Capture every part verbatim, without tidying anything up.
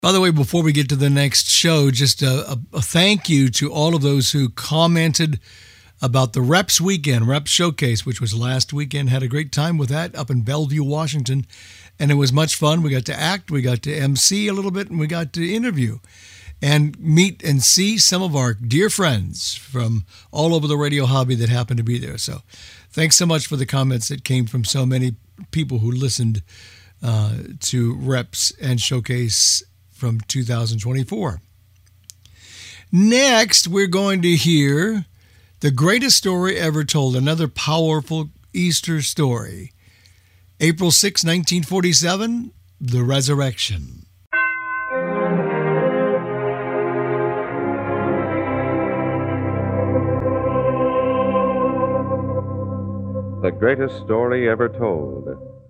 By the way, before we get to the next show, just a, a, a thank you to all of those who commented about the Reps Weekend, Reps Showcase, which was last weekend. Had a great time with that up in Bellevue, Washington. And it was much fun. We got to act, we got to M C a little bit, and we got to interview and meet and see some of our dear friends from all over the radio hobby that happened to be there. So thanks so much for the comments that came from so many people who listened uh, to Reps and Showcase from two thousand twenty-four. Next, we're going to hear the greatest story ever told, another powerful Easter story. April sixth, nineteen forty-seven, the Resurrection. The greatest story ever told.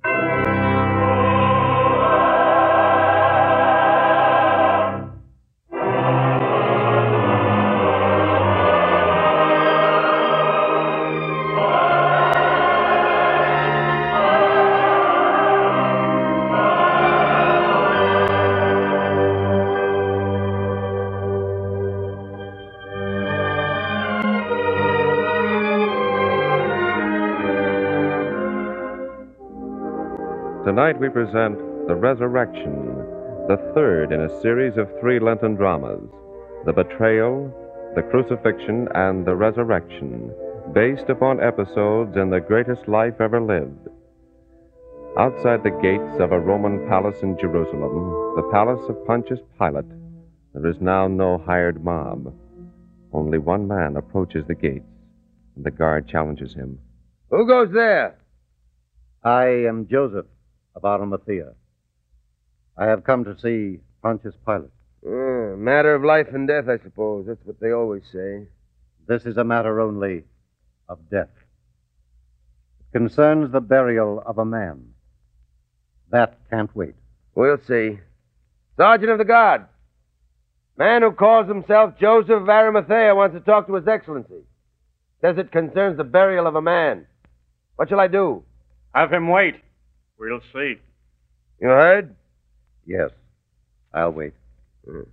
Tonight we present The Resurrection, the third in a series of three Lenten dramas, The Betrayal, The Crucifixion, and The Resurrection, based upon episodes in the greatest life ever lived. Outside the gates of a Roman palace in Jerusalem, the palace of Pontius Pilate, there is now no hired mob. Only one man approaches the gates, and the guard challenges him. Who goes there? I am Joseph of Arimathea. I have come to see Pontius Pilate. Uh, matter of life and death, I suppose. That's what they always say. This is a matter only of death. It concerns the burial of a man. That can't wait. We'll see. Sergeant of the Guard. Man who calls himself Joseph of Arimathea wants to talk to His Excellency. Says it concerns the burial of a man. What shall I do? Have him wait. We'll see. You heard? Yes. I'll wait. Hmm.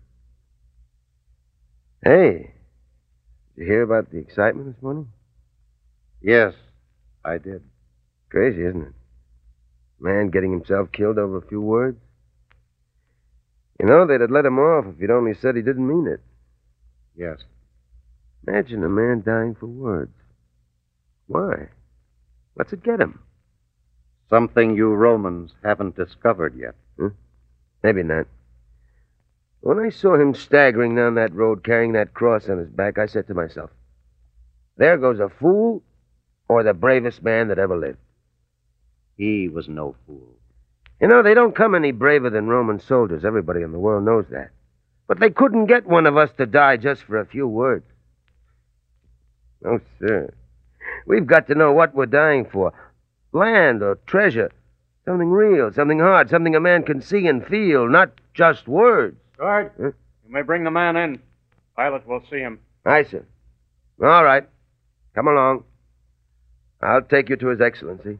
Hey, did you hear about the excitement this morning? Yes, I did. Crazy, isn't it? Man getting himself killed over a few words. You know, they'd have let him off if he'd only said he didn't mean it. Yes. Imagine a man dying for words. Why? What's it get him? Something you Romans haven't discovered yet. Huh? Maybe not. When I saw him staggering down that road carrying that cross on his back, I said to myself, there goes a fool or the bravest man that ever lived. He was no fool. You know, they don't come any braver than Roman soldiers. Everybody in the world knows that. But they couldn't get one of us to die just for a few words. No, sir. We've got to know what we're dying for. Land or treasure. Something real, something hard, something a man can see and feel, not just words. Guard, huh? You may bring the man in. Pilate will see him. Aye, sir. All right. Come along. I'll take you to His Excellency.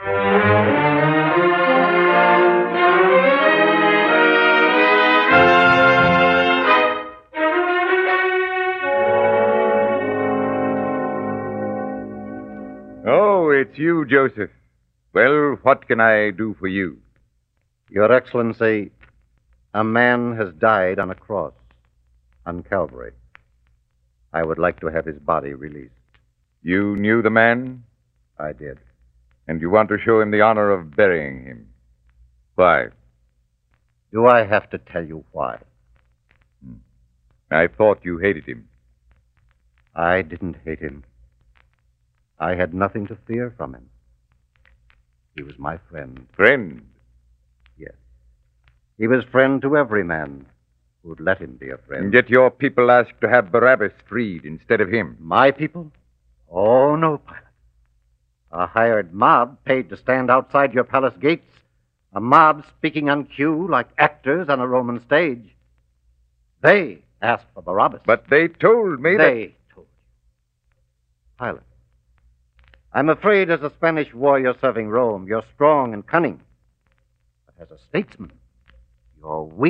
Oh, it's you, Joseph. Well, what can I do for you? Your Excellency, a man has died on a cross on Calvary. I would like to have his body released. You knew the man? I did. And you want to show him the honor of burying him. Why? Do I have to tell you why? Hmm. I thought you hated him. I didn't hate him. I had nothing to fear from him. He was my friend. Friend? Yes. He was friend to every man who'd let him be a friend. And yet your people asked to have Barabbas freed instead of him. My people? Oh, no, Pilate. A hired mob paid to stand outside your palace gates. A mob speaking on cue like actors on a Roman stage. They asked for Barabbas. But they told me they that... They told you. Pilate, I'm afraid as a Spanish warrior serving Rome, you're strong and cunning. But as a statesman, you're weak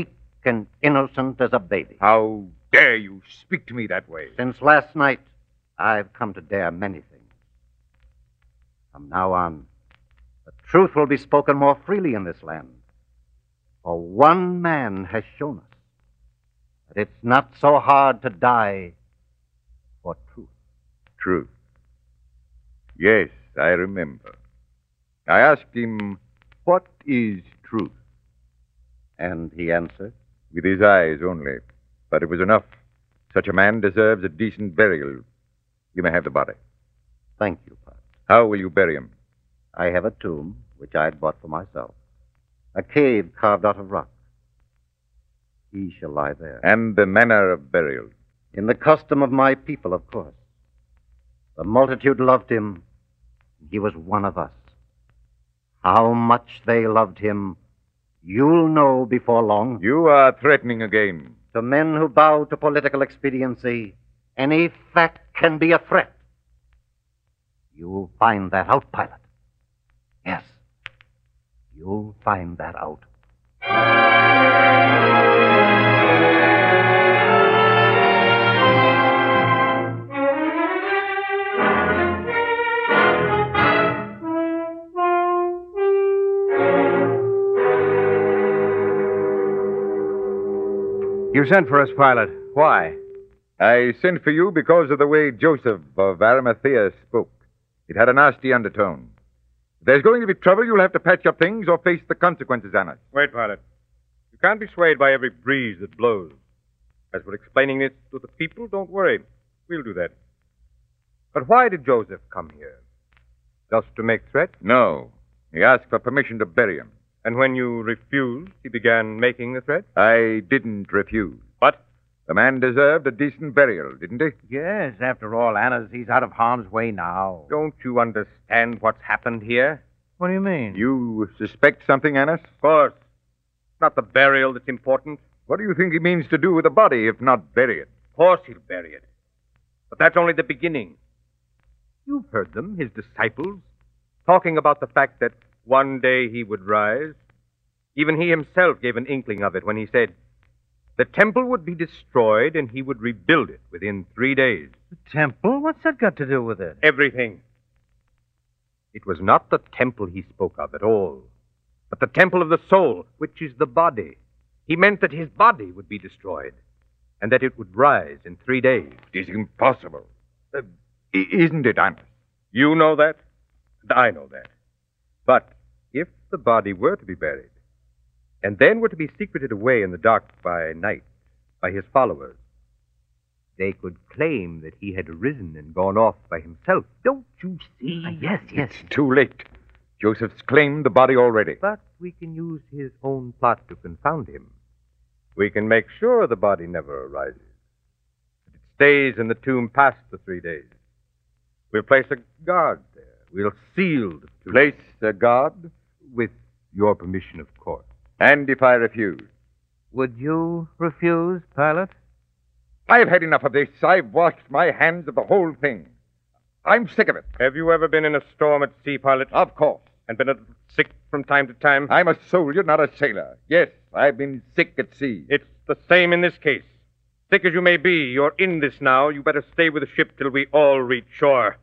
and innocent as a baby. How dare you speak to me that way? Since last night, I've come to dare many things. From now on, the truth will be spoken more freely in this land. For one man has shown us that it's not so hard to die for truth. Truth. Yes, I remember. I asked him, what is truth? And he answered, With his eyes only. But it was enough. Such a man deserves a decent burial. You may have the body. Thank you, Pat. How will you bury him? I have a tomb, which I had bought for myself. A cave carved out of rock. He shall lie there. And the manner of burial? In the custom of my people, of course. The multitude loved him. He was one of us. How much they loved him, you'll know before long. You are threatening again. To men who bow to political expediency, any fact can be a threat. You'll find that out, Pilot. Yes, you'll find that out. You sent for us, Pilot. Why? I sent for you because of the way Joseph of Arimathea spoke. It had a nasty undertone. If there's going to be trouble, you'll have to patch up things or face the consequences, Annas. Wait, Pilot. You can't be swayed by every breeze that blows. As for explaining it to the people, don't worry. We'll do that. But why did Joseph come here? Just to make threats? No. He asked for permission to bury him. And when you refused, he began making the threat? I didn't refuse. What? The man deserved a decent burial, didn't he? Yes, after all, Annas, he's out of harm's way now. Don't you understand what's happened here? What do you mean? You suspect something, Annas? Of course. It's not the burial that's important. What do you think he means to do with the body, if not bury it? Of course he'll bury it. But that's only the beginning. You've heard them, his disciples, talking about the fact that one day he would rise. Even he himself gave an inkling of it when he said the temple would be destroyed and he would rebuild it within three days. The temple? What's that got to do with it? Everything. It was not the temple he spoke of at all, but the temple of the soul, which is the body. He meant that his body would be destroyed and that it would rise in three days. It is impossible. Uh, isn't it, Annas? You know that, and I know that. But if the body were to be buried, and then were to be secreted away in the dark by night by his followers, they could claim that he had arisen and gone off by himself. Don't you see? Uh, yes, yes. It's too late. Joseph's claimed the body already. But we can use his own plot to confound him. We can make sure the body never arises. That it stays in the tomb past the three days. We'll place a guard there. We'll seal the tomb. Place a guard? With your permission, of course. And if I refuse? Would you refuse, Pilot? I've had enough of this. I've washed my hands of the whole thing. I'm sick of it. Have you ever been in a storm at sea, Pilot? Of course. And been a little sick from time to time? I'm a soldier, not a sailor. Yes, I've been sick at sea. It's the same in this case. Sick as you may be, you're in this now. You better stay with the ship till we all reach shore.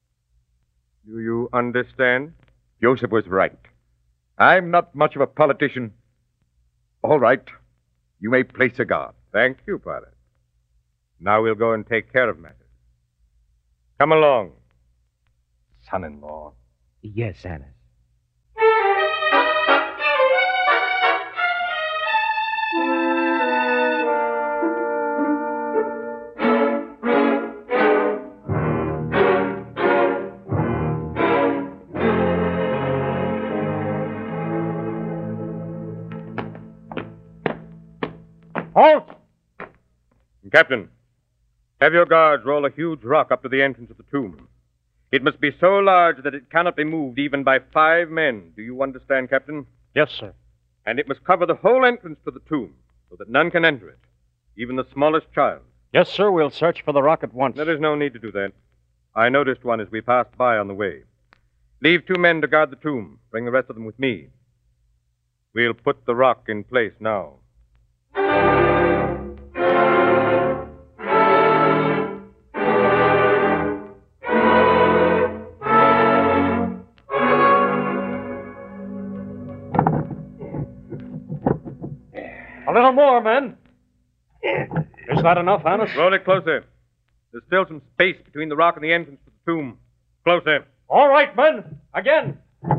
Do you understand? Joseph was right. I'm not much of a politician. All right. You may place a guard. Thank you, Pilot. Now we'll go and take care of matters. Come along, son-in-law. Yes, Annas. Halt! Captain, have your guards roll a huge rock up to the entrance of the tomb. It must be so large that it cannot be moved even by five men. Do you understand, Captain? Yes, sir. And it must cover the whole entrance to the tomb so that none can enter it, even the smallest child. Yes, sir. We'll search for the rock at once. There is no need to do that. I noticed one as we passed by on the way. Leave two men to guard the tomb. Bring the rest of them with me. We'll put the rock in place now. A little more, men. Is that enough, Hannes? Roll it closer. There's still some space between the rock and the entrance to the tomb. Closer. All right, men. Again.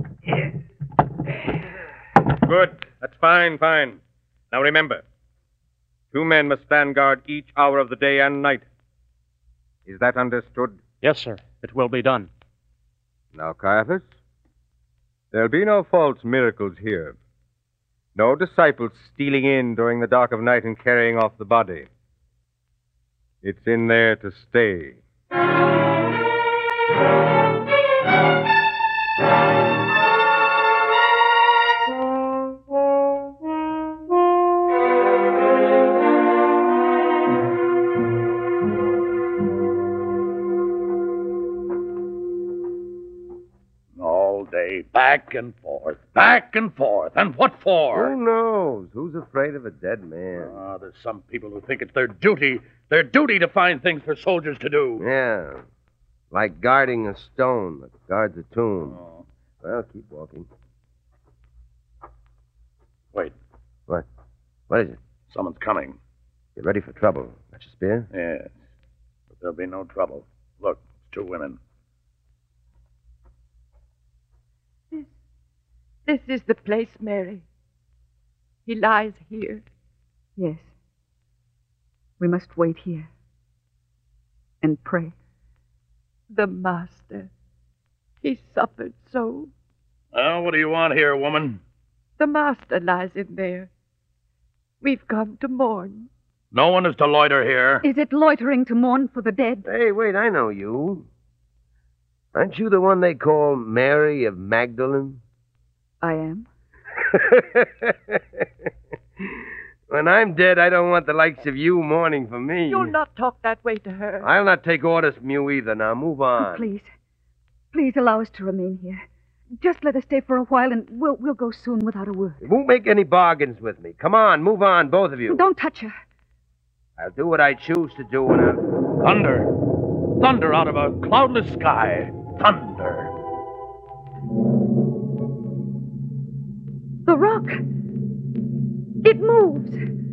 Good. That's fine, fine. Now remember, two men must stand guard each hour of the day and night. Is that understood? Yes, sir. It will be done. Now, Caiaphas, there'll be no false miracles here. No disciples stealing in during the dark of night and carrying off the body. It's in there to stay. All day, back and forth, back and forth. And what for? Who knows? Who's afraid of a dead man? Ah, there's some people who think it's their duty, their duty to find things for soldiers to do. Yeah. Like guarding a stone that guards a tomb. Oh. Well, keep walking. Wait, What? What is it? someone's coming. Get ready for trouble. Got your spear? Yes, but there'll be no trouble. Look, it's two women. This is the place, Mary. He lies here. Yes. We must wait here and pray. The Master. He suffered so. Well, what do you want here, woman? The Master lies in there. We've come to mourn. No one is to loiter here. Is it loitering to mourn for the dead? Hey, wait, I know you. Aren't you the one they call Mary of Magdalene? I am. When I'm dead, I don't want the likes of you mourning for me. You'll not talk that way to her. I'll not take orders from you either. Now, move on. Please. Please allow us to remain here. Just let us stay for a while, and we'll, we'll go soon without a word. You won't make any bargains with me. Come on, move on, both of you. Don't touch her. I'll do what I choose to do when I'm... Thunder. Thunder out of a cloudless sky. Thunder. The rock. It moves.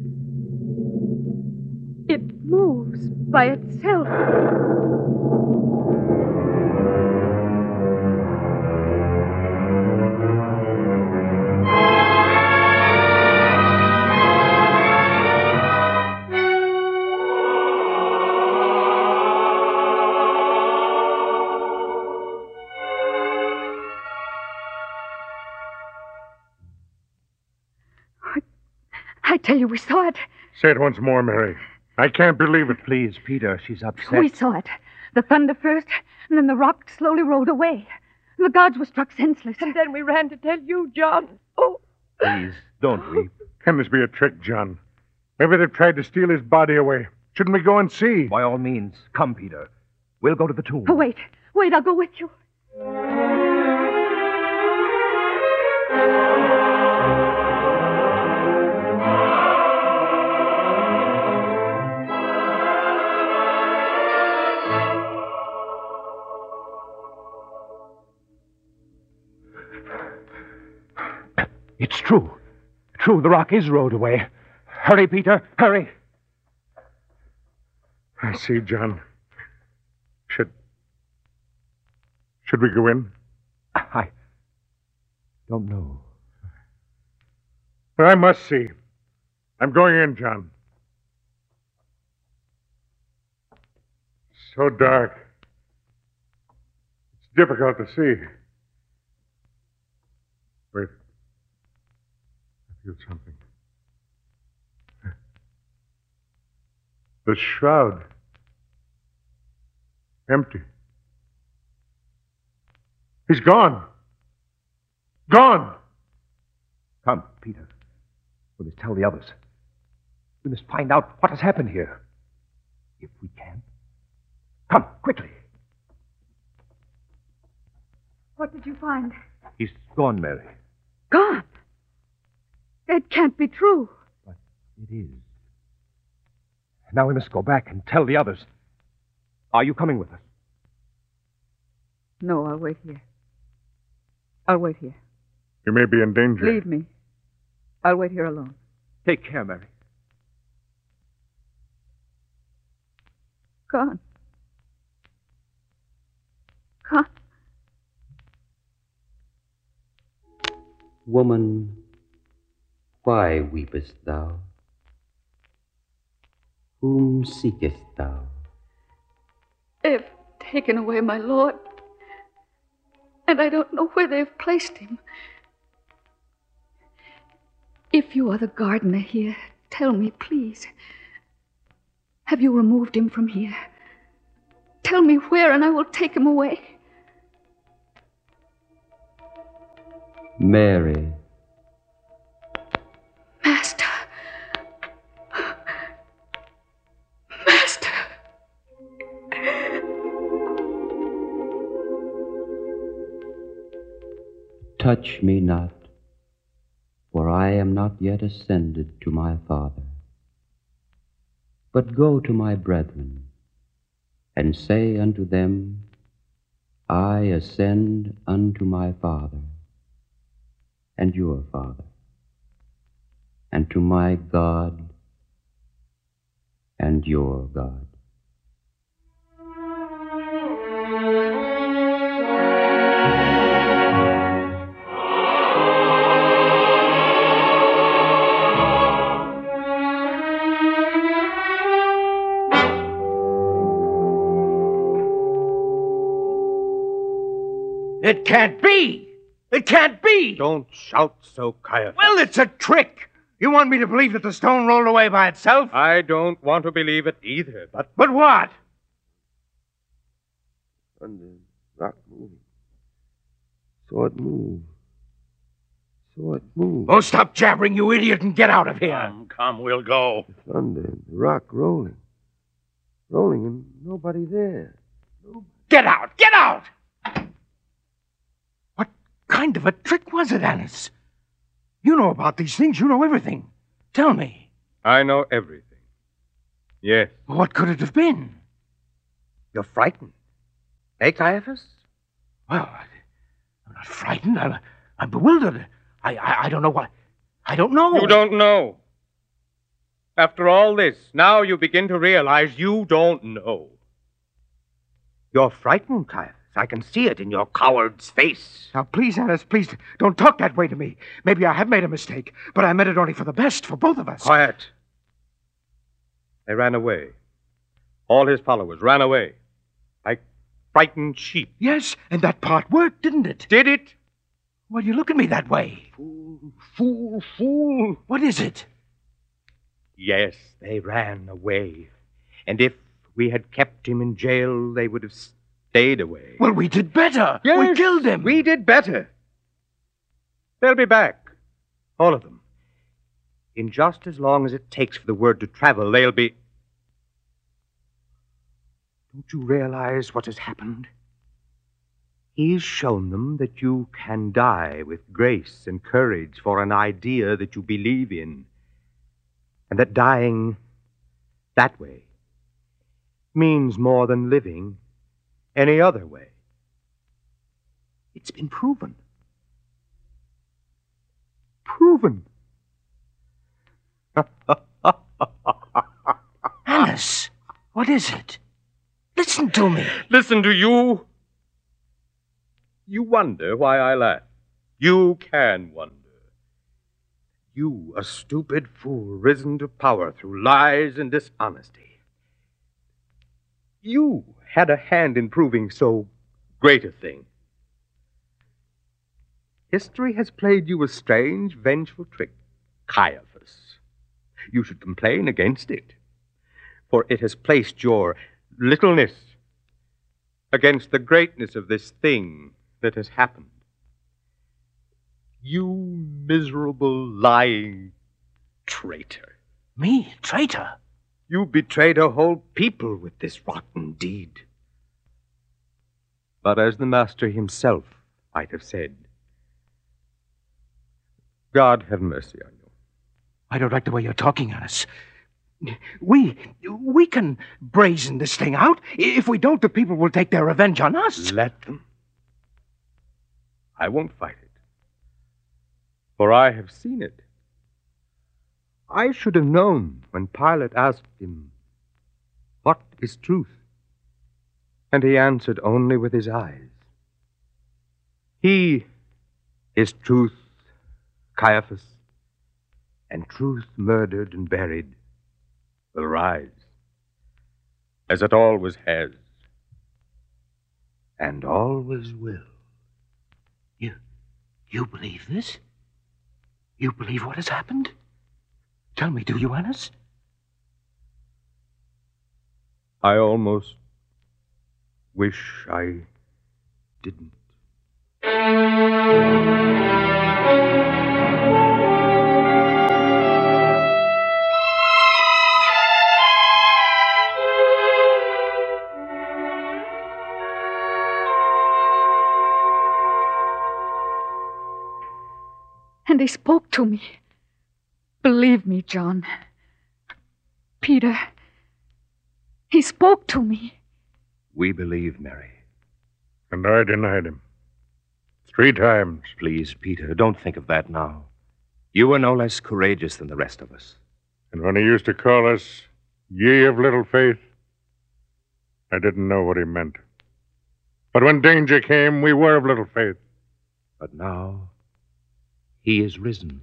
It moves by itself. I tell you, we saw it. Say it once more, Mary. I can't believe it. Please, Peter, she's upset. We saw it. The thunder first, and then the rock slowly rolled away. And the guards were struck senseless. And then we ran to tell you, John. Oh. Please, don't weep. Can this be a trick, John? Maybe they've tried to steal his body away. Shouldn't we go and see? By all means, come, Peter. We'll go to the tomb. Oh, wait. Wait, I'll go with you. It's true. True, the rock is rolled away. Hurry, Peter, hurry. I see, John. Should... Should we go in? I don't know. But I must see. I'm going in, John. So dark. It's difficult to see. Wait. I feel something. The shroud. Empty. He's gone. Gone! Come, Peter. We must tell the others. We must find out what has happened here. If we can. Come, quickly. What did you find? He's gone, Mary. Gone. It can't be true. It is. Now we must go back and tell the others. Are you coming with us? No, I'll wait here. I'll wait here. You may be in danger. Leave me. I'll wait here alone. Take care, Mary. Gone. Gone. Woman, why weepest thou? Whom seekest thou? They've taken away my lord, and I don't know where they've placed him. If you are the gardener here, tell me, please. Have you removed him from here? Tell me where, and I will take him away. Mary. Master. Master. Touch me not, for I am not yet ascended to my Father. But go to my brethren, and say unto them, I ascend unto my Father, and your Father, and to my God, and your God. It can't be! It can't be! Don't shout so, Caiaphas. Well, it's a trick! You want me to believe that the stone rolled away by itself? I don't want to believe it either, but... But what? Thunder, rock moving. Saw it move. Saw it move. Oh, stop jabbering, you idiot, and get out of here. Come, come, we'll go. The thunder, the rock rolling. Rolling and nobody there. Nobody. Get out! Get out! What kind of a trick was it, Annis? You know about these things. You know everything. Tell me. I know everything. Yes. What could it have been? You're frightened. Eh, Caiaphas? Well, I'm not frightened. I'm, I'm bewildered. I, I, I don't know what... I don't know. You don't know. After all this, now you begin to realize you don't know. You're frightened, Caiaphas. I can see it in your coward's face. Now, please, Annis, please, don't talk that way to me. Maybe I have made a mistake, but I meant it only for the best, for both of us. Quiet. They ran away. All his followers ran away. Like frightened sheep. Yes, and that part worked, didn't it? Did it? Why do you look at me that way? Fool, fool, fool. What is it? Yes, they ran away. And if we had kept him in jail, they would have stayed away. Well, we did better. Yes, we killed him. We did better. They'll be back. All of them. In just as long as it takes for the word to travel, they'll be... Don't you realize what has happened? He's shown them that you can die with grace and courage for an idea that you believe in. And that dying that way means more than living any other way. It's been proven. Proven. Annis, what is it? Listen to me. Listen to you? You wonder why I laugh. You can wonder. You, a stupid fool, risen to power through lies and dishonesty. You had a hand in proving so great a thing. History has played you a strange, vengeful trick, Caiaphas. You should complain against it, for it has placed your littleness against the greatness of this thing that has happened. You miserable, lying traitor. Me? Traitor? You betrayed a whole people with this rotten deed. But as the Master himself might have said, God have mercy on you. I don't like the way you're talking, Annas. We, we can brazen this thing out. If we don't, the people will take their revenge on us. Let them. I won't fight it. For I have seen it. I should have known when Pilate asked him, "What is truth?" And he answered only with his eyes. He is truth, Caiaphas, and truth murdered and buried will rise, as it always has, and always will. You, you believe this? You believe what has happened? Tell me, do you, Annas? I almost wish I didn't. And he spoke to me. Believe me, John. Peter, he spoke to me. We believe, Mary. And I denied him. Three times. Please, Peter, don't think of that now. You were no less courageous than the rest of us. And when he used to call us ye of little faith, I didn't know what he meant. But when danger came, we were of little faith. But now, he is risen.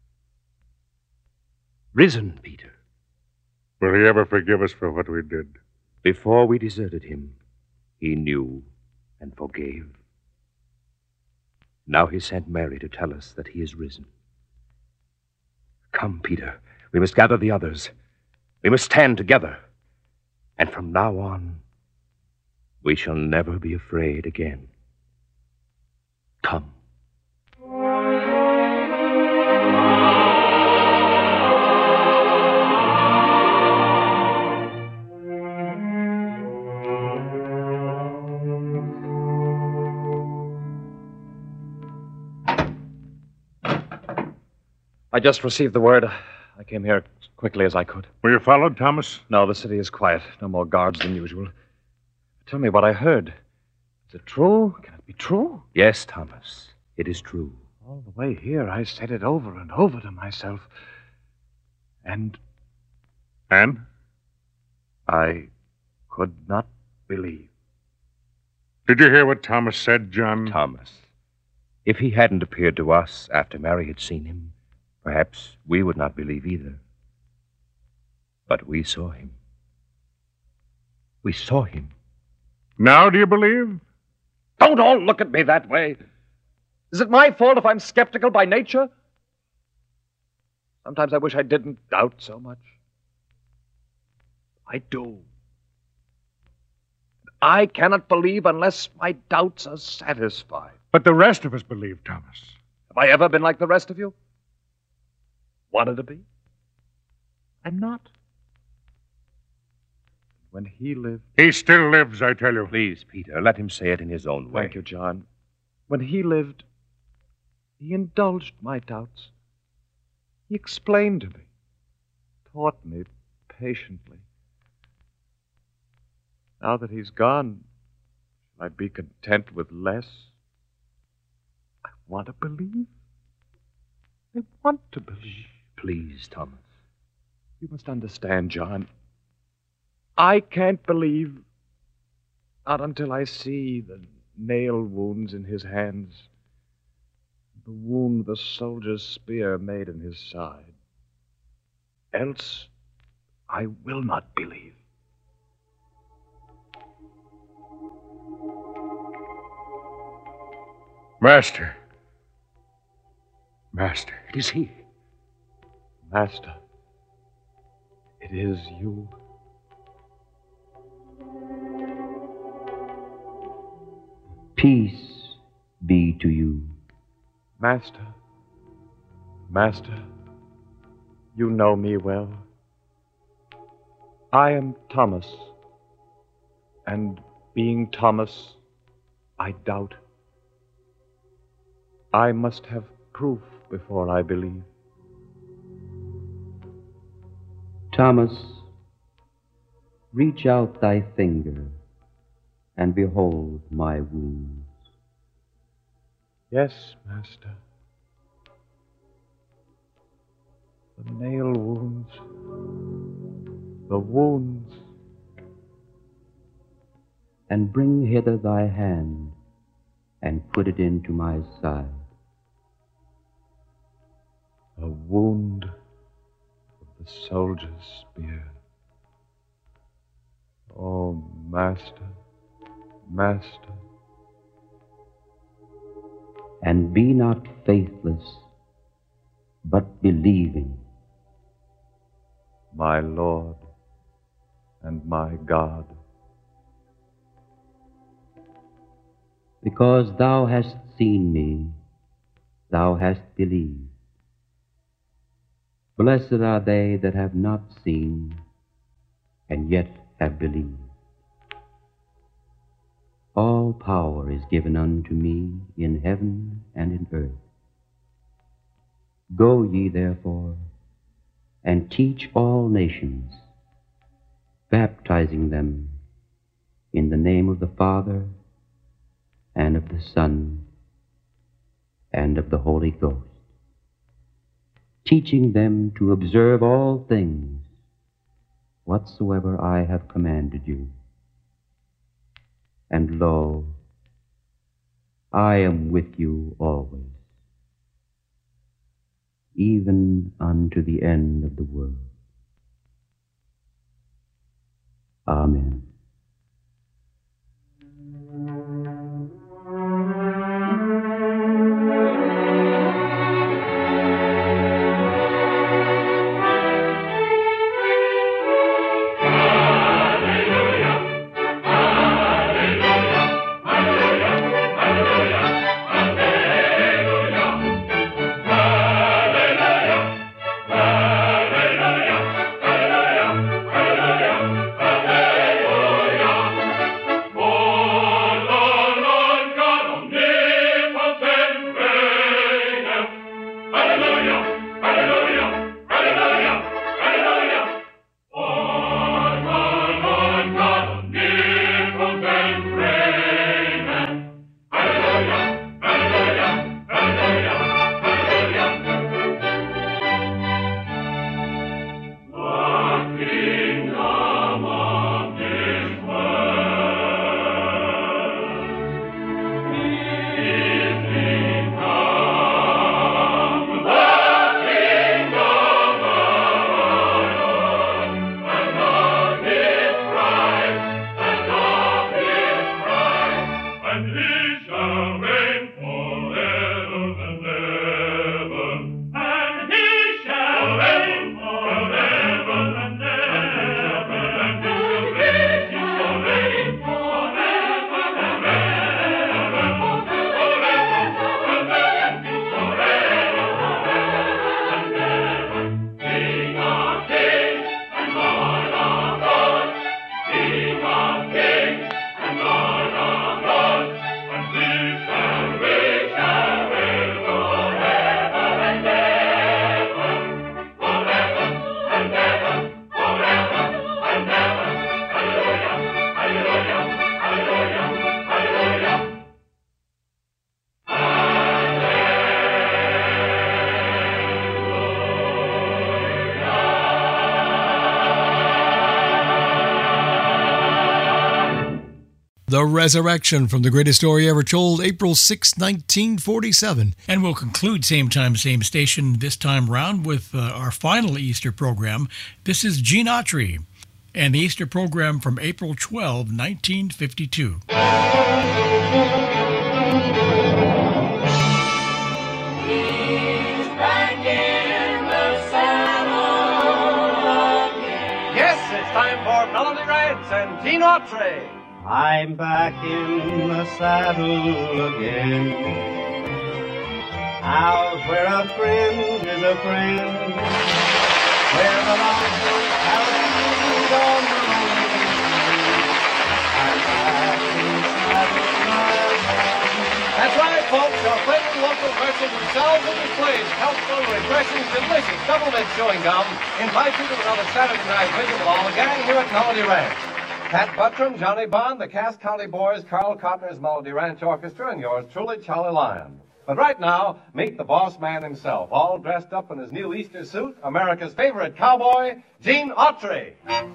Risen, Peter. Will he ever forgive us for what we did? Before we deserted him, he knew and forgave. Now he sent Mary to tell us that he is risen. Come, Peter. We must gather the others. We must stand together. And from now on, we shall never be afraid again. Come. I just received the word. I came here as quickly as I could. Were you followed, Thomas? No, the city is quiet. No more guards than usual. Tell me what I heard. Is it true? Can it be true? Yes, Thomas. It is true. All the way here, I said it over and over to myself. And... And? I could not believe. Did you hear what Thomas said, John? Thomas. If he hadn't appeared to us after Mary had seen him, perhaps we would not believe either. But we saw him. We saw him. Now do you believe? Don't all look at me that way. Is it my fault if I'm skeptical by nature? Sometimes I wish I didn't doubt so much. I do. I cannot believe unless my doubts are satisfied. But the rest of us believe, Thomas. Have I ever been like the rest of you? Wanted to be? I'm not. When he lived... He still lives, I tell you. Please, Peter, let him say it in his own way. Thank you, John. When he lived, he indulged my doubts. He explained to me, taught me patiently. Now that he's gone, shall I be content with less? I want to believe. I want to believe. Please, Thomas. You must understand, John. I can't believe, not until I see the nail wounds in his hands, the wound the soldier's spear made in his side. Else, I will not believe. Master. Master. It is he. Master, it is you. Peace be to you. Master, Master, you know me well. I am Thomas, and being Thomas, I doubt. I must have proof before I believe. Thomas, reach out thy finger and behold my wounds. Yes, Master. The nail wounds. The wounds. And bring hither thy hand and put it into my side. A wound of the soldier's spear. Oh, Master, Master. And be not faithless, but believing. My Lord and my God. Because thou hast seen me, thou hast believed. Blessed are they that have not seen, and yet have believed. All power is given unto me in heaven and in earth. Go ye therefore, and teach all nations, baptizing them in the name of the Father, and of the Son, and of the Holy Ghost, teaching them to observe all things whatsoever I have commanded you. And lo, I am with you always, even unto the end of the world. Amen. The Resurrection from the greatest story ever told, April sixth, nineteen forty-seven. And we'll conclude same time, same station this time round with uh, our final Easter program. This is Gene Autry and the Easter program from April twelfth, nineteen fifty-two. Yes, it's time for Melody Rance and Gene Autry. I'm back in the saddle again. Out where a friend is a friend, where the long carried on the road. I'm back in the saddle again. That's right, folks. Our favorite local version themselves and displays healthful, refreshing, delicious double mint chewing gum invite you to another Saturday night visit with all the gang here at Melody Ranch. Pat Buttram, Johnny Bond, the Cass County Boys, Carl Cotner's Melody Ranch Orchestra, and yours truly, Charlie Lyon. But right now, meet the boss man himself, all dressed up in his new Easter suit, America's favorite cowboy, Gene Autry.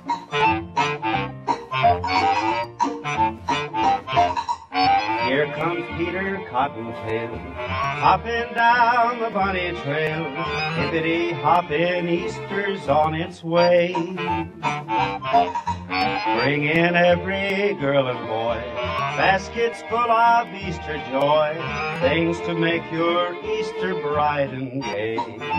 Here comes Peter Cottontail, hopping down the bunny trail. Hippity hoppin', Easter's on its way. Bring in every girl and boy, baskets full of Easter joy, things to make your Easter bright and gay.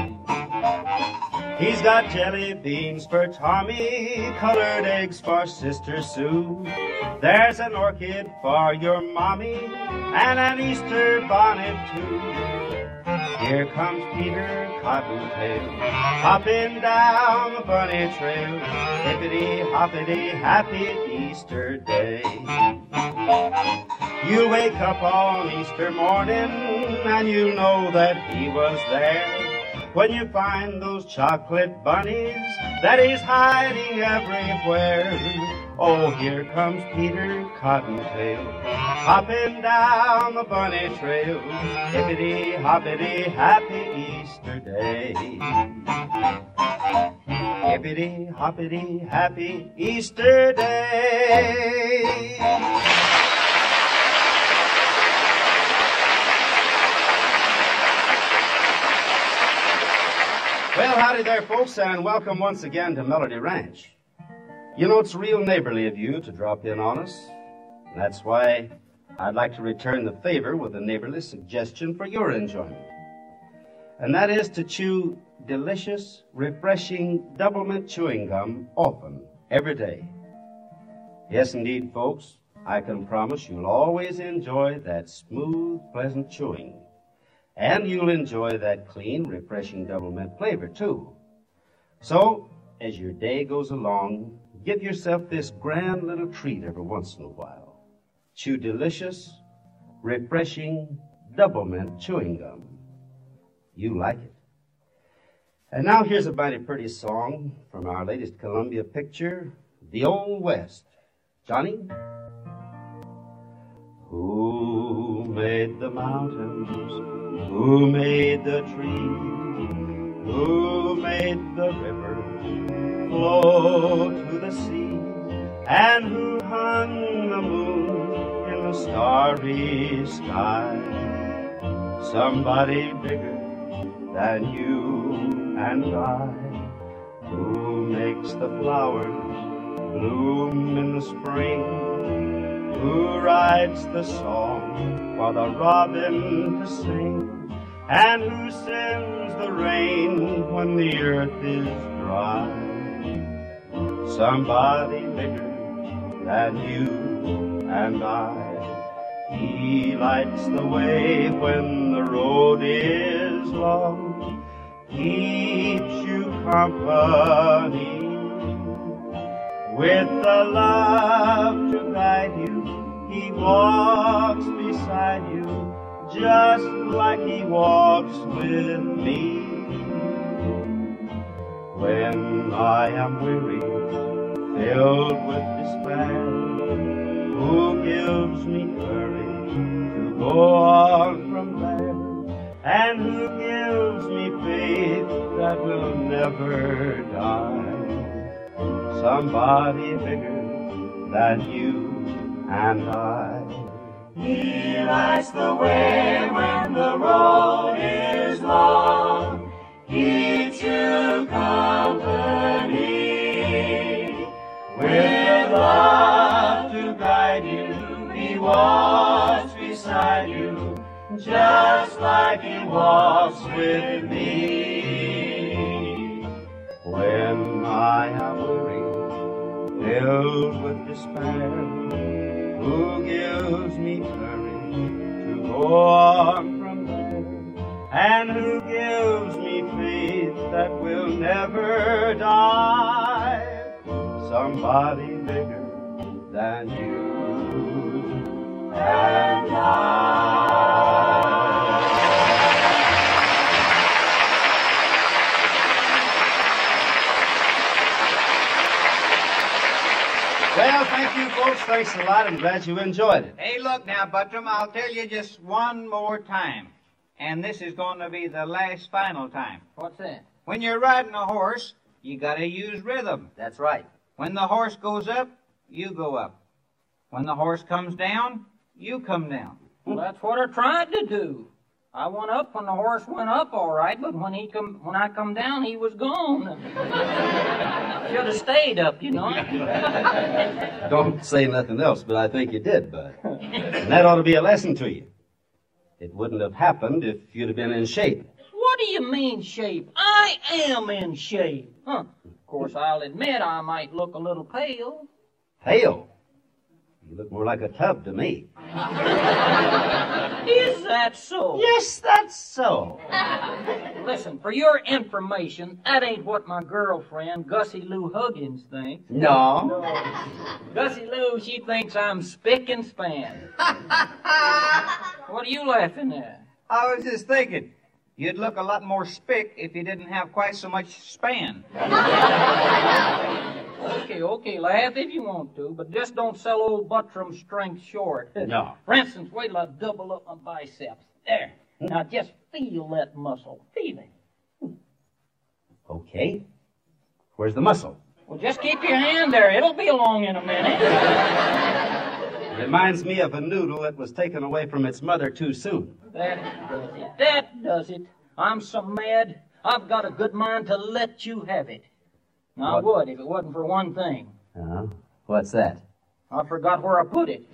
He's got jelly beans for Tommy, colored eggs for Sister Sue. There's an orchid for your mommy, and an Easter bonnet too. Here comes Peter Cottontail, hopping down the bunny trail. Hippity hoppity, happy Easter day. You wake up on Easter morning, and you know that he was there. When you find those chocolate bunnies that he's hiding everywhere. Oh, here comes Peter Cottontail, hopping down the bunny trail. Hippity hoppity, happy Easter day. Hippity hoppity, happy Easter day. Well, howdy there, folks, and welcome once again to Melody Ranch. You know, it's real neighborly of you to drop in on us. That's why I'd like to return the favor with a neighborly suggestion for your enjoyment. And that is to chew delicious, refreshing double mint chewing gum often, every day. Yes, indeed, folks, I can promise you'll always enjoy that smooth, pleasant chewing. And you'll enjoy that clean, refreshing double mint flavor, too. So, as your day goes along, give yourself this grand little treat every once in a while. Chew delicious, refreshing double mint chewing gum. You like it. And now here's a mighty pretty song from our latest Columbia picture, The Old West. Johnny? Who made the mountains? Who made the trees? Who made the river flow to the sea? And who hung the moon in the starry sky? Somebody bigger than you and I. Who makes the flowers bloom in the spring? Who writes the song for the robin to sing? And who sends the rain when the earth is dry? Somebody bigger than you and I. He lights the way when the road is long, keeps you company with the love to guide you. He walks beside you just like he walks with me. When I am weary, filled with despair, who gives me courage to go on from there? And who gives me faith that will never die? Somebody bigger than you and I. He lights the way when the road is long, keeps you company. With love to guide you, he walks beside you, just like he walks with me. When I am weary, filled with despair, who gives me courage to go on from there? And who gives me faith that will never die? Somebody bigger than you and I. Well, thank you, folks. Thanks a lot. I'm glad you enjoyed it. Hey, look now, Buttram, I'll tell you just one more time. And this is going to be the last final time. What's that? When you're riding a horse, you got to use rhythm. That's right. When the horse goes up, you go up. When the horse comes down, you come down. Well, that's what I tried to do. I went up when the horse went up, all right, but when he come, when I come down, he was gone. Should have stayed up, you know. Don't say nothing else, but I think you did, Bud. And that ought to be a lesson to you. It wouldn't have happened if you'd have been in shape. What do you mean shape? I am in shape. Huh. Of course, I'll admit I might look a little pale. Pale? You look more like a tub to me. Is that so? Yes, that's so. Listen, for your information, that ain't what my girlfriend, Gussie Lou Huggins, thinks. No? No. Gussie Lou, she thinks I'm spick and span. What are you laughing at? I was just thinking, you'd look a lot more spick if you didn't have quite so much span. Okay, okay, laugh if you want to, but just don't sell old Buttram's strength short. No. For instance, wait till I double up my biceps. There. Now just feel that muscle. Feel it. Okay. Where's the muscle? Well, just keep your hand there. It'll be along in a minute. Reminds me of a noodle that was taken away from its mother too soon. That does it. That does it. I'm so mad, I've got a good mind to let you have it. Now, I would if it wasn't for one thing. Uh-huh. What's that? I forgot where I put it.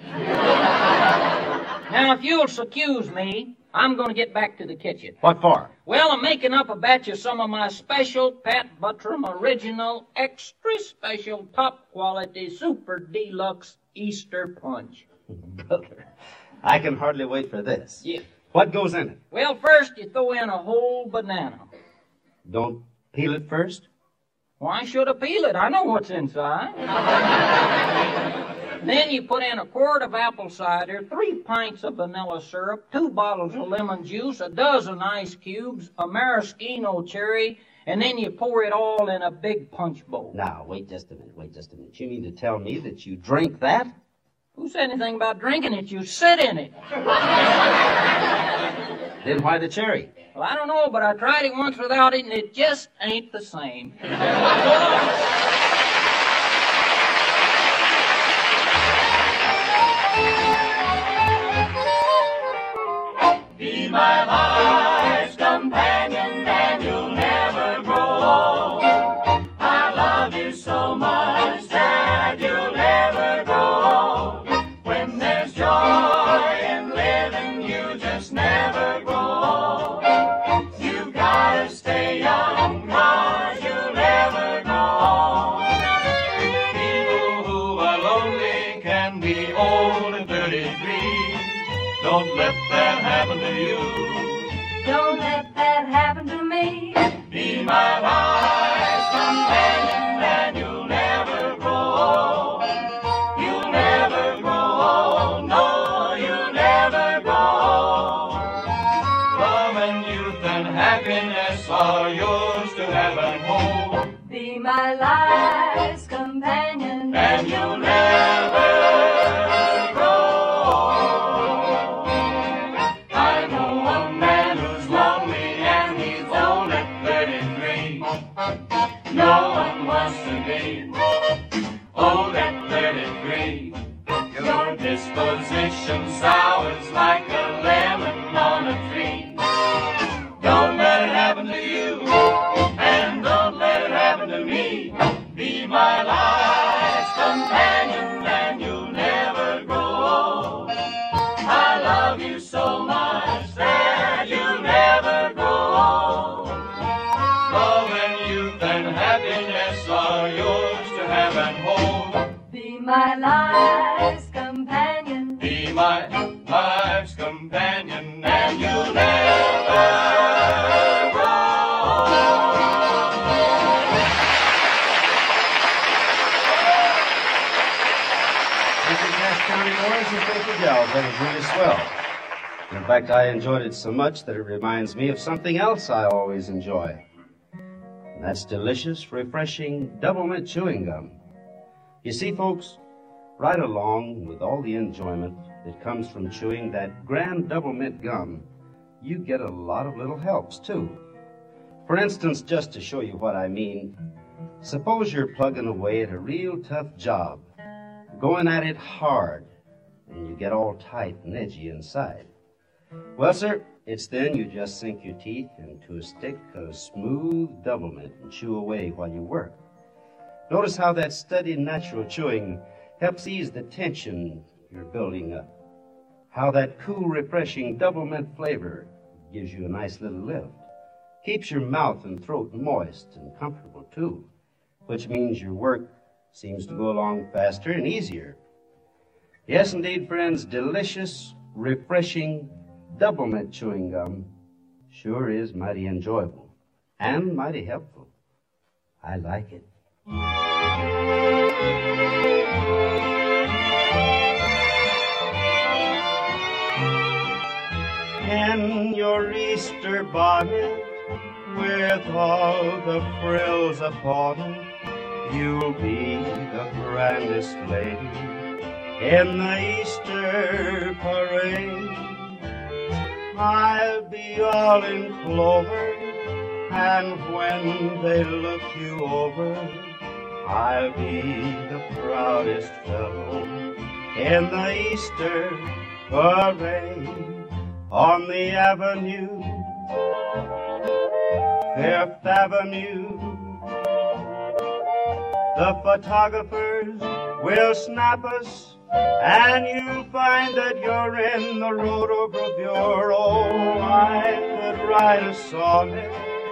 Now, if you'll excuse me, I'm going to get back to the kitchen. What for? Well, I'm making up a batch of some of my special Pat Buttram original, extra special, top quality, super deluxe Easter punch. I can hardly wait for this. Yeah. What goes in it? Well, first you throw in a whole banana. Don't peel it first? Why should I peel it? I know what's inside. Then you put in a quart of apple cider, three pints of vanilla syrup, two bottles of lemon juice, a dozen ice cubes, a maraschino cherry, and then you pour it all in a big punch bowl. Now, wait just a minute, wait just a minute. You mean to tell me that you drink that? Who said anything about drinking it? You sit in it. Then why the cherry? Well, I don't know, but I tried it once without it, and it just ain't the same. Be my life's companion, and you'll never grow old. I love you so much that you'll never grow old. When there's joy in living, you just never grow old. You gotta stay young, cause you'll never grow old. People who are lonely can be old at thirty-three. Don't let that happen to you. Don't let that happen to me. Be my life's companion, and you'll never grow old. You'll never grow old. No, you'll never grow old. Love and youth and happiness are yours to have and hold. Be my life's companion, And you'll never grow old. I know a man who's lonely and he's old at thirty-three. No one wants to be old at thirty-three. Your disposition sours like a lemon on a tree. Don't let it happen to you, and don't let it happen to me. Be my life's companion, and you'll never grow old. I love you so much that you'll never grow old. Love and youth and happiness are yours to have and hold. be my life's companion. Be my life's companion, and you'll never grow old. Thank you, Cass County boys, and thank you, gals. That was really swell. In fact, I enjoyed it so much that it reminds me of something else I always enjoy. And that's delicious, refreshing double mint chewing gum. You see, folks, right along with all the enjoyment that comes from chewing that grand double mint gum, you get a lot of little helps, too. For instance, just to show you what I mean, suppose you're plugging away at a real tough job, going at it hard, and you get all tight and edgy inside. Well, sir, it's then you just sink your teeth into a stick of smooth double mint and chew away while you work. Notice how that steady, natural chewing helps ease the tension you're building up. How that cool, refreshing double mint flavor gives you a nice little lift. Keeps your mouth and throat moist and comfortable, too, which means your work seems to go along faster and easier. Yes, indeed, friends, delicious, refreshing double mint chewing gum sure is mighty enjoyable and mighty helpful. I like it. In your Easter bonnet, with all the frills upon it, you'll be the grandest lady in the Easter parade. I'll be all in clover, and when they look you over, I'll be the proudest fellow in the Easter parade. On the avenue, Fifth Avenue, the photographers will snap us, and you'll find that you're in the rotogravure. Oh, I could write a sonnet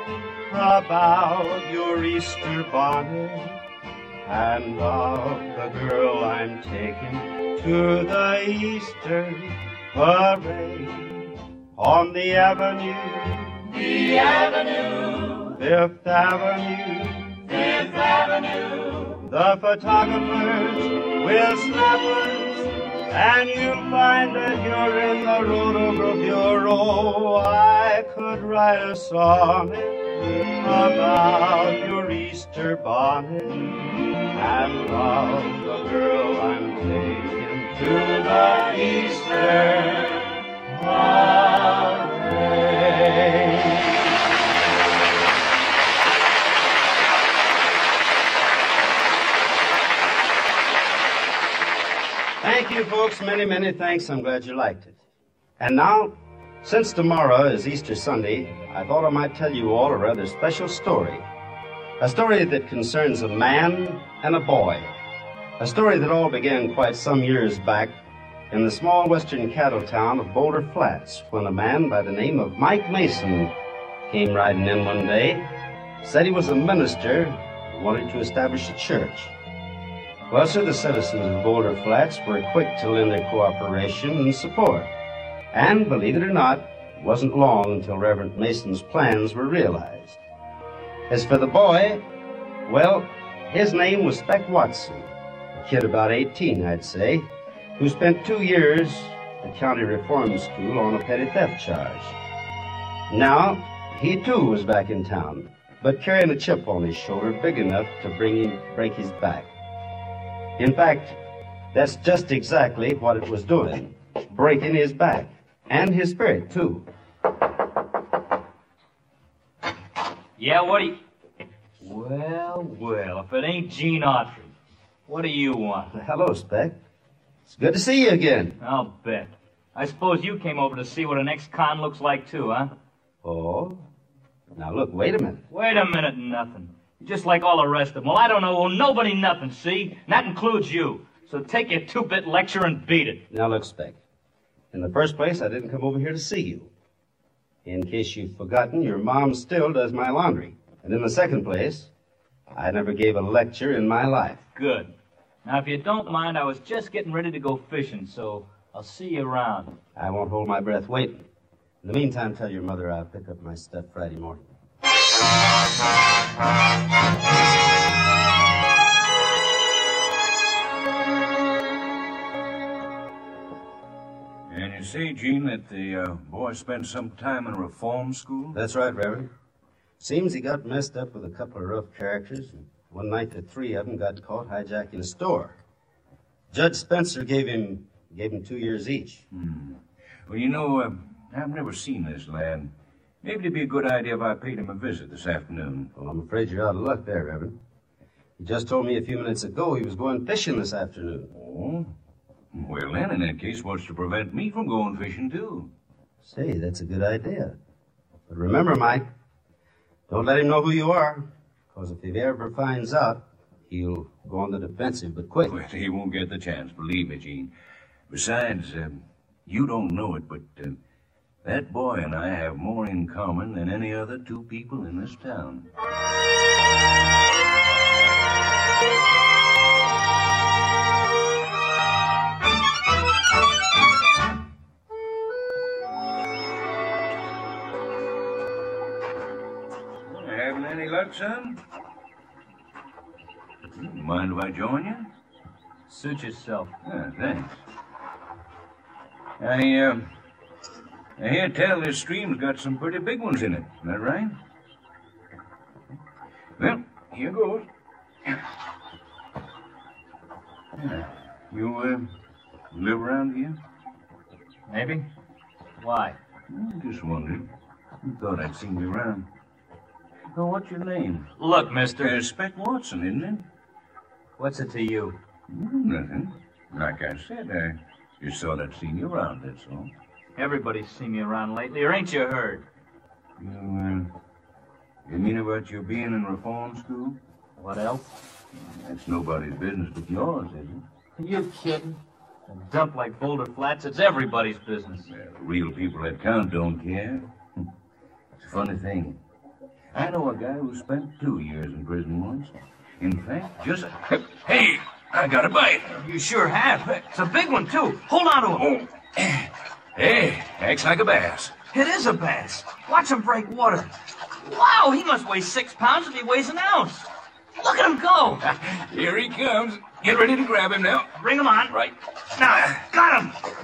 about your Easter bonnet and of the girl I'm taking to the Easter parade. On the avenue, the avenue, Fifth Avenue, Fifth Avenue, the photographers will snap us, and you'll find that you're in the rotogravure. Oh, I could write a sonnet about your Easter bonnet and of the girl I'm taking to the Easter parade. Thank you, folks. Many, many thanks. I'm glad you liked it. And now, since tomorrow is Easter Sunday, I thought I might tell you all a rather special story. A story that concerns a man and a boy. A story that all began quite some years back in the small western cattle town of Boulder Flats, when a man by the name of Mike Mason came riding in one day, said he was a minister who wanted to establish a church. Well, sir, the citizens of Boulder Flats were quick to lend their cooperation and support. And, believe it or not, it wasn't long until Reverend Mason's plans were realized. As for the boy, well, his name was Speck Watson, a kid about eighteen, I'd say, who spent two years at County Reform School on a petty theft charge. Now, he too was back in town, but carrying a chip on his shoulder big enough to bring him break his back. In fact, that's just exactly what it was doing, breaking his back, and his spirit, too. Yeah, what do you... Well, well, if it ain't Gene Autry, what do you want? Hello, Speck. It's good to see you again. I'll bet. I suppose you came over to see what an ex-con looks like, too, huh? Oh? Now, look, wait a minute. Wait a minute, nothing. You're just like all the rest of them. Well, I don't know, nobody nothing, see? And that includes you. So take your two-bit lecture and beat it. Now, look, Speck. In the first place, I didn't come over here to see you. In case you've forgotten, your mom still does my laundry. And in the second place, I never gave a lecture in my life. Good. Now, if you don't mind, I was just getting ready to go fishing, so I'll see you around. I won't hold my breath waiting. In the meantime, tell your mother I'll pick up my stuff Friday morning. And you say, Gene, that the uh, boy spent some time in reform school? That's right, Reverend. Seems he got messed up with a couple of rough characters, and one night the three of them got caught hijacking a store. Judge Spencer gave him gave him two years each. Hmm. Well, you know, uh, I've never seen this lad. Maybe it'd be a good idea if I paid him a visit this afternoon. Well, I'm afraid you're out of luck there, Reverend. He just told me a few minutes ago he was going fishing this afternoon. Oh? Well, then, in that case, what's to prevent me from going fishing, too? Say, that's a good idea. But remember, Mike, don't let him know who you are, because if he ever finds out, he'll go on the defensive, but quick. Well, he won't get the chance, believe me, Gene. Besides, uh, you don't know it, but uh, that boy and I have more in common than any other two people in this town. Having any luck, son? Mind if I join you? Suit yourself. Yeah, thanks. I, uh, I hear tell this stream's got some pretty big ones in it. Is that right? Well, here goes. Yeah. You, uh, live around here? Maybe. Why? I just wondered. You thought I'd seen you around. Oh, what's your name? Look, mister. Uh, Spec Watson, isn't it? What's it to you? Nothing. Like I said, I just thought I'd seen you around, that's all. Everybody's seen me around lately, or ain't you heard? You, uh, you mean about your being in reform school? What else? That's nobody's business but yours, is it? Are you kidding? A dump like Boulder Flats, it's everybody's business. Well, the real people that count don't care. It's a funny thing. I know a guy who spent two years in prison once. In fact, just... Hey, I got a bite. You sure have. It's a big one, too. Hold on to him. Oh. Hey, acts like a bass. It is a bass. Watch him break water. Wow, he must weigh six pounds if he weighs an ounce. Look at him go. Here he comes. Get ready to grab him now. Bring him on. Right. Now, got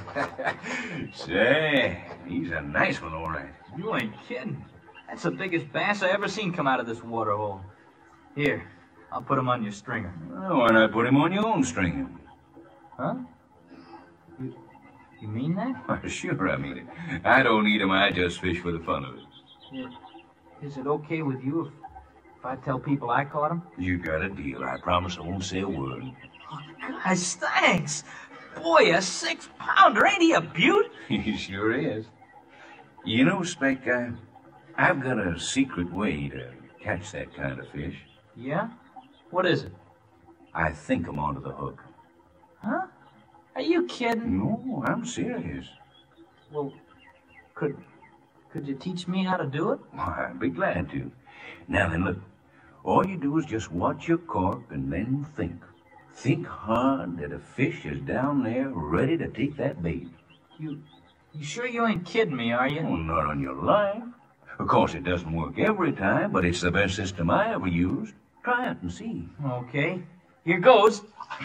him. Say, he's a nice one, all right. You ain't kidding. That's the biggest bass I ever seen come out of this water hole. Here, I'll put him on your stringer. Well, why not put him on your own stringer? Huh? You, you mean that? Why, sure, I mean it. I don't need him. I just fish for the fun of it. Yeah. Is it okay with you if, if I tell people I caught him? You got a deal. I promise I won't say a word. Oh, guys, thanks. Boy, a six-pounder. Ain't he a beaut? He sure is. You know, Spec, I, I've got a secret way to catch that kind of fish. Yeah? What is it? I think I'm onto the hook. Huh? Are you kidding? No, I'm serious. Well, could could you teach me how to do it? Why, I'd be glad to. Now then, look. All you do is just watch your cork and then think. Think hard that a fish is down there ready to take that bait. You, you sure you ain't kidding me, are you? Well, not on your life. Of course, it doesn't work every time, but it's the best system I ever used. Try it and see. Okay. Here goes.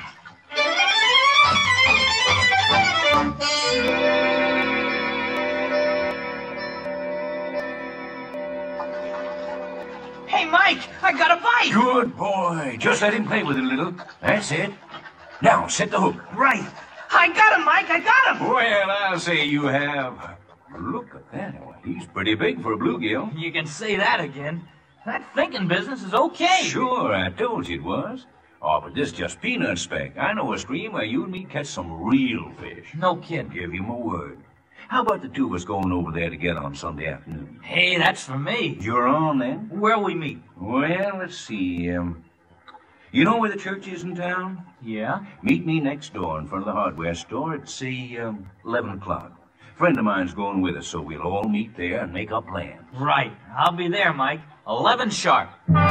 Hey, Mike, I got a bite. Good boy. Just let him play with it a little. That's it. Now, set the hook. Right. I got him, Mike. I got him. Well, I'll say you have. Look at that. He's pretty big for a bluegill. You can say that again. That thinking business is okay. Sure, I told you it was. Oh, but this is just peanut, Spec. I know a stream where you and me catch some real fish. No kidding. Give you my word. How about the two of us going over there together on Sunday afternoon? Hey, that's for me. You're on, then? Where'll we meet? Well, let's see. Um, you know where the church is in town? Yeah? Meet me next door in front of the hardware store at, say, um, eleven o'clock. A friend of mine's going with us, so we'll all meet there and make our plans. Right. I'll be there, Mike. eleven sharp.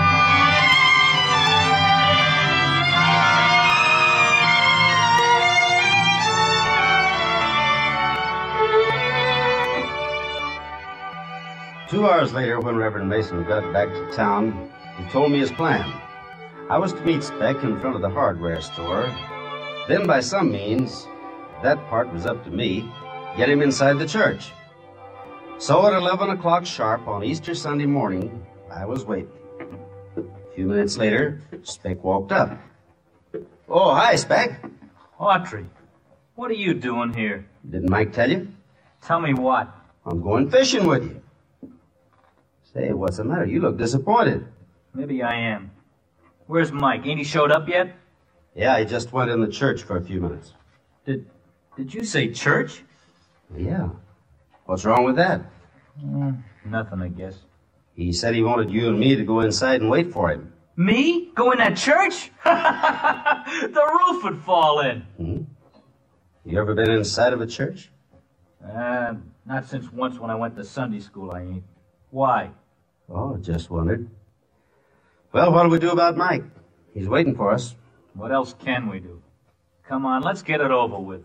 Two hours later, when Reverend Mason got back to town, he told me his plan. I was to meet Spec in front of the hardware store. Then, by some means, that part was up to me, get him inside the church. So at eleven o'clock sharp on Easter Sunday morning, I was waiting. A few minutes later, Spec walked up. Oh, hi, Spec. Autry, what are you doing here? Didn't Mike tell you? Tell me what? I'm going fishing with you. Say, what's the matter? You look disappointed. Maybe I am. Where's Mike? Ain't he showed up yet? Yeah, he just went in the church for a few minutes. Did Did you say church? Yeah. What's wrong with that? Mm, nothing, I guess. He said he wanted you and me to go inside and wait for him. Me? Go in that church? The roof would fall in. Hmm? You ever been inside of a church? Uh, not since once when I went to Sunday school, I ain't. Why? Oh, just wondered. Well, what do we do about Mike? He's waiting for us. What else can we do? Come on, let's get it over with.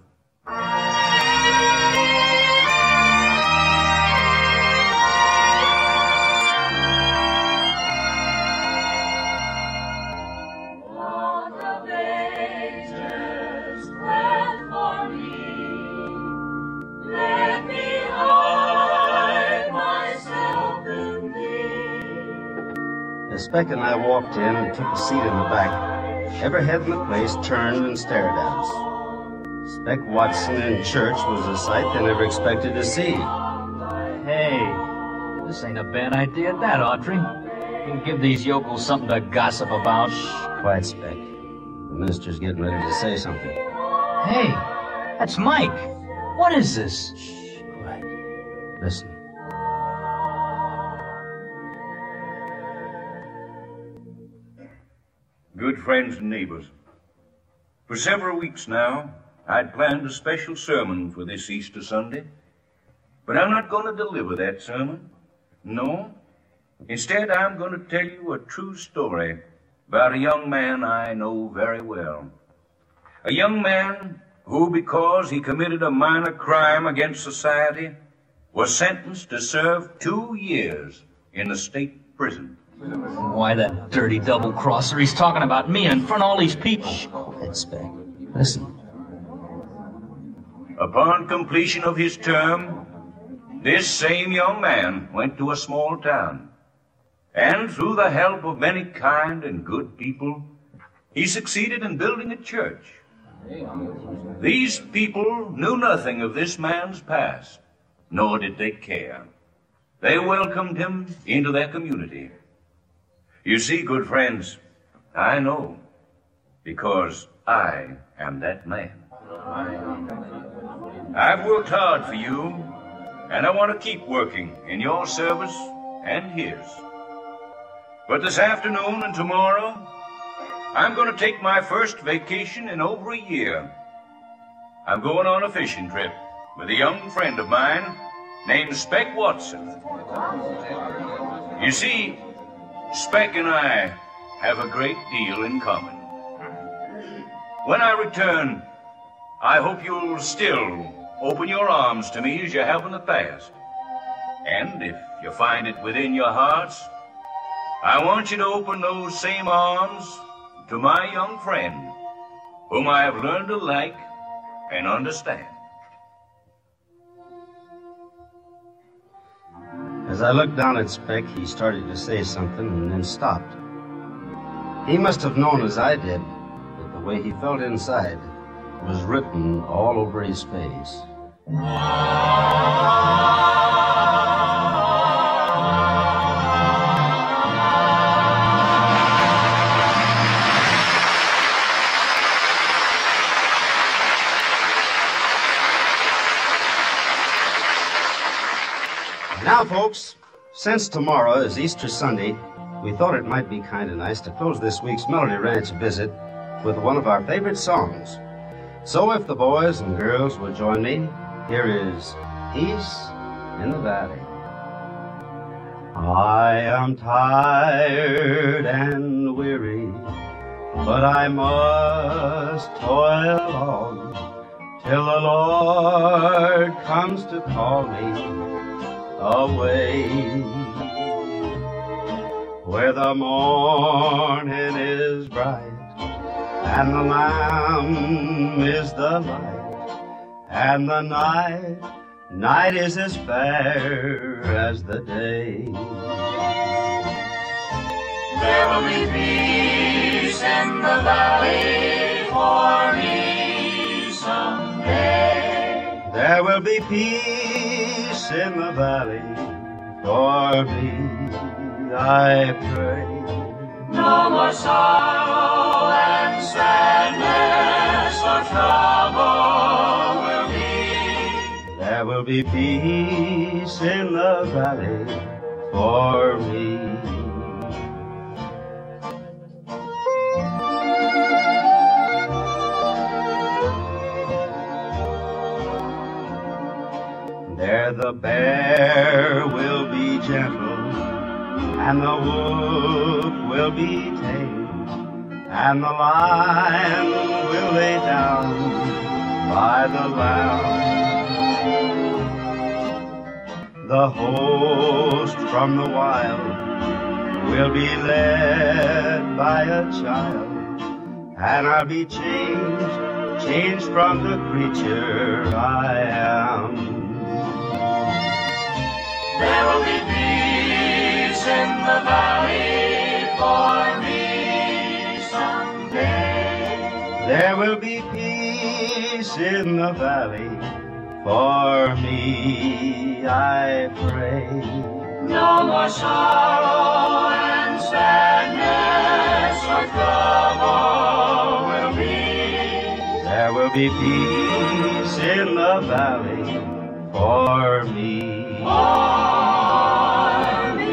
Speck and I walked in and took a seat in the back. Every head in the place turned and stared at us. Speck Watson in church was a sight they never expected to see. Hey, this ain't a bad idea at that, Autry. We'll give these yokels something to gossip about. Shh, quiet, Speck. The minister's getting ready to say something. Hey, that's Mike. What is this? Shh, quiet. Listen. Good friends and neighbors, for several weeks now, I'd planned a special sermon for this Easter Sunday, but I'm not going to deliver that sermon. No. Instead, I'm going to tell you a true story about a young man I know very well. A young man who, because he committed a minor crime against society, was sentenced to serve two years in the state prison. Why, that dirty double-crosser. He's talking about me in front of all these people. Shh, quiet, Speck. Listen. Upon completion of his term, this same young man went to a small town. And through the help of many kind and good people, he succeeded in building a church. These people knew nothing of this man's past, nor did they care. They welcomed him into their community. You see, good friends, I know, because I am that man. I've worked hard for you, and I want to keep working in your service and his. But this afternoon and tomorrow, I'm going to take my first vacation in over a year. I'm going on a fishing trip with a young friend of mine named Speck Watson. You see, Speck and I have a great deal in common. When I return, I hope you'll still open your arms to me as you have in the past. And if you find it within your hearts, I want you to open those same arms to my young friend, whom I have learned to like and understand. As I looked down at Speck, he started to say something and then stopped. He must have known, as I did, that the way he felt inside was written all over his face. Now, folks, since tomorrow is Easter Sunday, we thought it might be kind of nice to close this week's Melody Ranch visit with one of our favorite songs. So if the boys and girls will join me, here is Peace in the Valley. I am tired and weary, but I must toil on till the Lord comes to call me away, where the morning is bright and the Lamb is the light, and the night, night is as fair as the day. There will be peace in the valley for me. There will be peace in the valley for me, I pray. No more sorrow and sadness or trouble will be. There will be peace in the valley for me. There the bear will be gentle, and the wolf will be tame, and the lion will lay down by the lamb. The host from the wild will be led by a child, and I'll be changed, changed from the creature I am. There will be peace in the valley for me someday. There will be peace in the valley for me, I pray. No more sorrow and sadness or trouble will be. There will be peace in the valley for me. For me.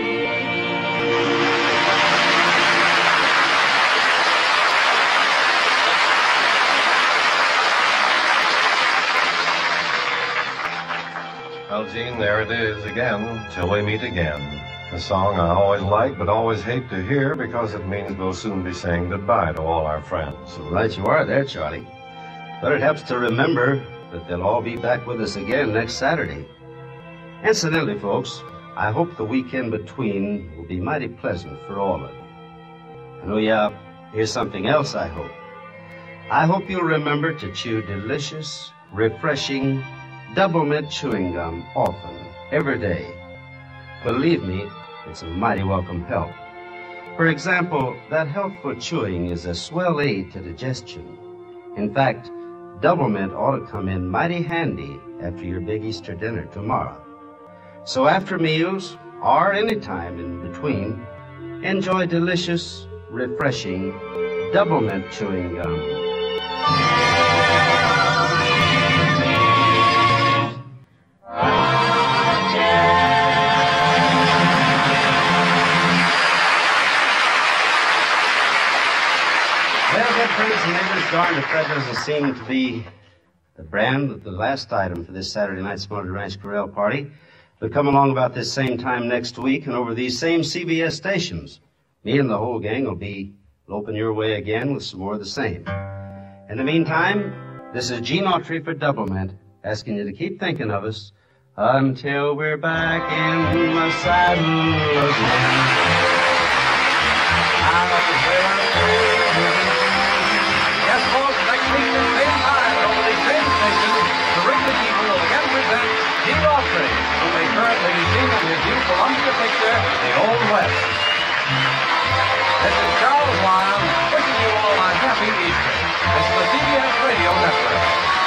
Well, Gene, there it is again, till we meet again. A song I always like, but always hate to hear because it means we'll soon be saying goodbye to all our friends. Right you are there, Charlie. But it helps to remember that they'll all be back with us again next Saturday. Incidentally, folks, I hope the weekend between will be mighty pleasant for all of you. And oh yeah, here's something else I hope. I hope you'll remember to chew delicious, refreshing, double mint chewing gum often, every day. Believe me, it's a mighty welcome help. For example, that healthful chewing is a swell aid to digestion. In fact, double mint ought to come in mighty handy after your big Easter dinner tomorrow. So after meals, or any time in between, enjoy delicious, refreshing, double mint chewing gum. Well, good friends and neighbors, darned if that doesn't seem to be the brand, the last item for this Saturday night's Melody Ranch Corral party. But come along about this same time next week and over these same C B S stations. Me and the whole gang will be loping your way again with some more of the same. In the meantime, this is Gene Autry for Double Mint, asking you to keep thinking of us until we're back in the saddle again. Yes, folks, next week at the same time over these same stations, the Wrigley people will again present Gene Autry, who may currently be seen in his new Columbia picture, The Old West. This is Charles Lyon, wishing you all a happy Easter. This is the C B S Radio Network.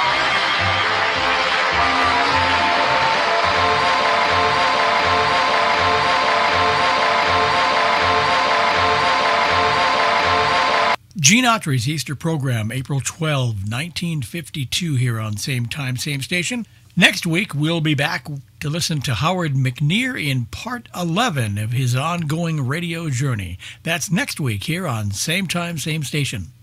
Gene Autry's Easter program, April twelfth, nineteen fifty-two, here on Same Time, Same Station. Next week, we'll be back to listen to Howard McNear in part eleven of his ongoing radio journey. That's next week here on Same Time, Same Station.